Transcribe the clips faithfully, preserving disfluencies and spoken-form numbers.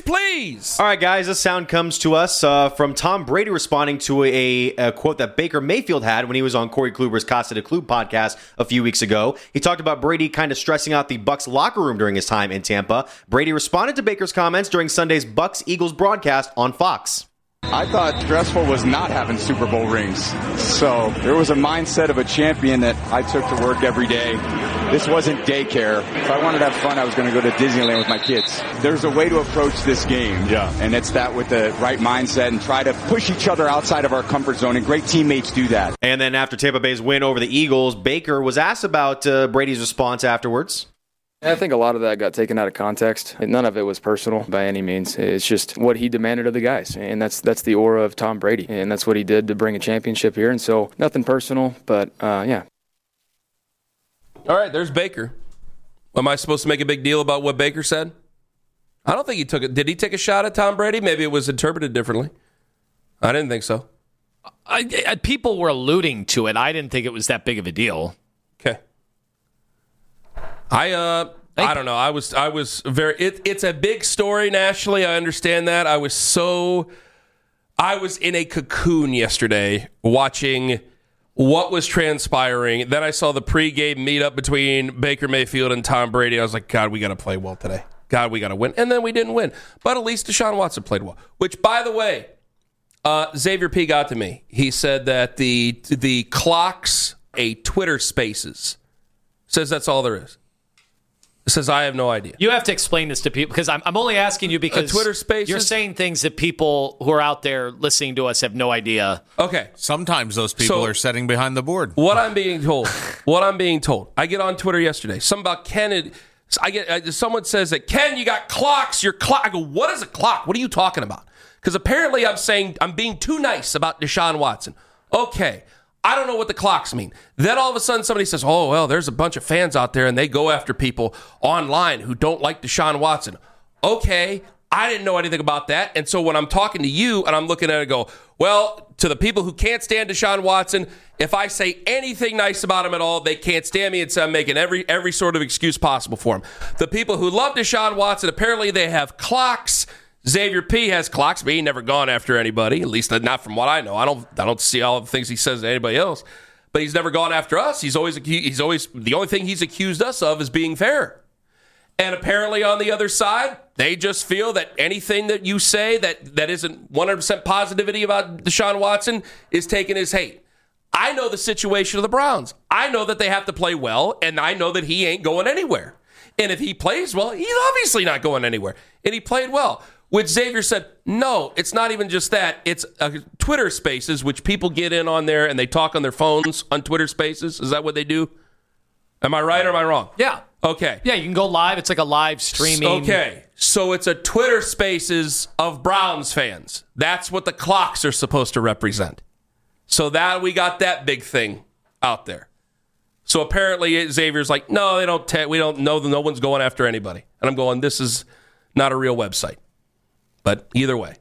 please. All right, guys, this sound comes to us uh, from Tom Brady responding to a, a quote that Baker Mayfield had when he was on Corey Kluber's Casa de Club podcast a few weeks ago. He talked about Brady kind of stressing out the Bucs locker room during his time in Tampa. Brady responded to Baker's comments during Sunday's Bucs-Eagles broadcast on Fox. I thought stressful was not having Super Bowl rings. So there was a mindset of a champion that I took to work every day. This wasn't daycare. If I wanted to have fun, I was going to go to Disneyland with my kids. There's a way to approach this game. Yeah. And it's that with the right mindset and try to push each other outside of our comfort zone. And great teammates do that. And then after Tampa Bay's win over the Eagles, Baker was asked about uh, Brady's response afterwards. I think a lot of that got taken out of context. None of it was personal by any means. It's just what he demanded of the guys, and that's that's the aura of Tom Brady, and that's what he did to bring a championship here. And so nothing personal, but uh, yeah. All right, there's Baker. Am I supposed to make a big deal about what Baker said? I don't think he took it. Did he take a shot at Tom Brady? Maybe it was interpreted differently. I didn't think so. I, I, people were alluding to it. I didn't think it was that big of a deal. Okay. I uh I don't know. I was I was very it, it's a big story nationally. I understand that. I was so I was in a cocoon yesterday watching what was transpiring. Then I saw the pregame meetup between Baker Mayfield and Tom Brady. I was like, God, we got to play well today. God, we got to win. And then we didn't win. But at least Deshaun Watson played well. Which, by the way, uh, Xavier P. got to me. He said that the the clocks, a Twitter Spaces, says that's all there is. Says I have no idea. You have to explain this to people because I'm, I'm only asking you because a Twitter Spaces? You're saying things that people who are out there listening to us have no idea. Okay. Sometimes those people So, are sitting behind the board. What I'm being told, what I'm being told, I get on Twitter yesterday. Something about Ken. I get I, someone says that Ken, you got clocks. Your clock. I go, what is a clock? What are you talking about? Because apparently I'm saying I'm being too nice about Deshaun Watson. Okay. I don't know what the clocks mean. Then all of a sudden somebody says, oh, well, there's a bunch of fans out there and they go after people online who don't like Deshaun Watson. Okay, I didn't know anything about that. And so when I'm talking to you and I'm looking at it, I go, well, to the people who can't stand Deshaun Watson, if I say anything nice about him at all, they can't stand me. And so I'm making every every sort of excuse possible for him. The people who love Deshaun Watson, apparently they have clocks. Xavier P. has clocks, but he never gone after anybody, at least not from what I know. I don't I don't see all the things he says to anybody else, but he's never gone after us. He's always he's always the only thing he's accused us of is being fair. And apparently on the other side, they just feel that anything that you say that, that isn't one hundred percent positivity about Deshaun Watson is taken as hate. I know the situation of the Browns. I know that they have to play well, and I know that he ain't going anywhere. And if he plays well, he's obviously not going anywhere. And he played well. Which Xavier said, no, it's not even just that. It's uh, Twitter Spaces, which people get in on there and they talk on their phones on Twitter Spaces. Is that what they do? Am I right or am I wrong? Yeah. Okay. Yeah, you can go live. It's like a live streaming. Okay. So it's a Twitter Spaces of Browns fans. That's what the clocks are supposed to represent. So that we got that big thing out there. So apparently Xavier's like, no, they don't. Te- we don't know. No one's going after anybody. And I'm going, this is not a real website. But either way,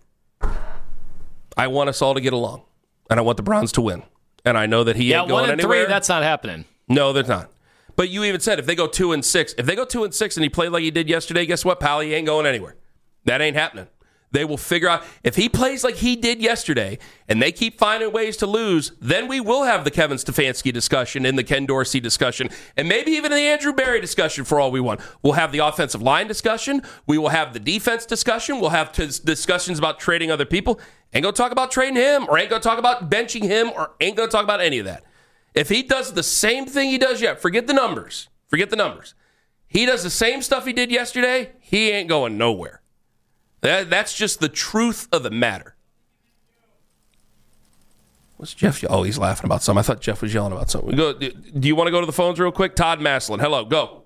I want us all to get along, and I want the Browns to win. And I know that he yeah, ain't going one and anywhere. Three, that's not happening. No, they're not. But you even said if they go two and six, if they go two and six and he played like he did yesterday, guess what, pal? He ain't going anywhere. That ain't happening. They will figure out if he plays like he did yesterday, and they keep finding ways to lose. Then we will have the Kevin Stefanski discussion and the Ken Dorsey discussion, and maybe even the Andrew Berry discussion. For all we want, we'll have the offensive line discussion. We will have the defense discussion. We'll have t- discussions about trading other people. Ain't gonna talk about trading him, or ain't gonna talk about benching him, or ain't gonna talk about any of that. If he does the same thing he does yet, forget the numbers. Forget the numbers. He does the same stuff he did yesterday. He ain't going nowhere. That, that's just the truth of the matter. What's Jeff? Oh, he's laughing about something. I thought Jeff was yelling about something. Go, do you want to go to the phones real quick? Todd Maslin. Hello. Go.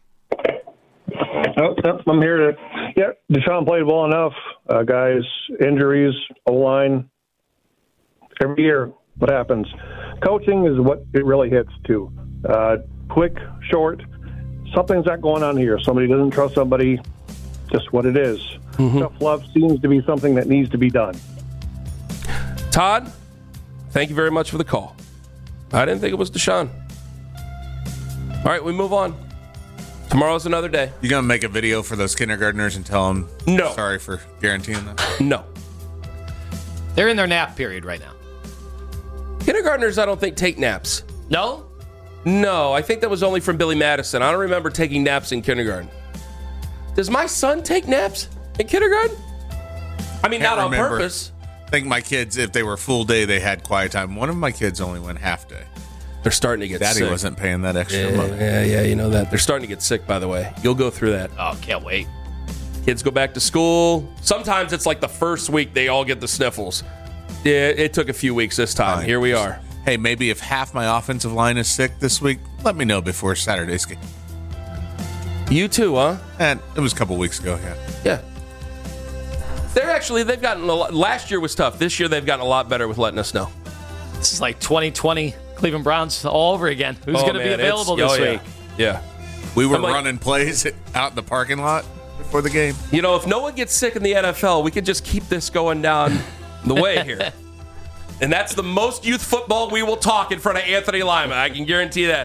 Oh, I'm here to. Yeah, Deshaun played well enough. Uh, guys, injuries, O-line. Every year, what happens? Coaching is what it really hits to. Uh, quick, short. Something's not going on here. Somebody doesn't trust somebody. Just what it is. Mm-hmm. Tough love seems to be something that needs to be done. Todd, thank you very much for the call. I didn't think it was Deshaun. All right, we move on. Tomorrow's another day. You gonna make a video for those kindergartners and tell them? No. Sorry for guaranteeing that. No. They're in their nap period right now. Kindergartners, I don't think, take naps. No? No, I think that was only from Billy Madison. I don't remember taking naps in kindergarten. Does my son take naps in kindergarten? I mean, Can't not on remember. purpose. I think my kids, if they were full day, they had quiet time. One of my kids only went half day. They're starting to get Daddy sick. wasn't paying that extra Yeah, money. yeah, yeah, you know that. They're starting to get sick, by the way. You'll go through that. Oh, can't wait. Kids go back to school. Sometimes it's like the first week they all get the sniffles. Yeah, it took a few weeks this time. Fine. Here we are. Hey, maybe if half my offensive line is sick this week, let me know before Saturday's game. You too, huh? And it was a couple weeks ago, yeah. Yeah. They're actually, they've gotten a lot. Last year was tough. This year they've gotten a lot better with letting us know. This is like twenty twenty Cleveland Browns all over again. Who's Oh, going to be man, available it's- this oh, yeah. week? Yeah. We were I'm like- running plays out in the parking lot before the game. You know, if no one gets sick in the N F L, we could just keep this going down the way here. And that's the most youth football we will talk in front of Anthony Lima. I can guarantee that.